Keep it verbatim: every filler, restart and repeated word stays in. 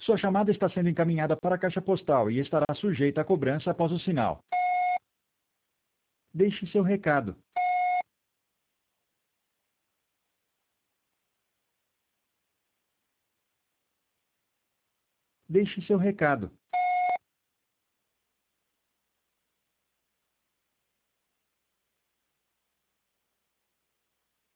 Sua chamada está sendo encaminhada para a caixa postal e estará sujeita a cobrança após o sinal. Deixe seu recado. Deixe seu recado.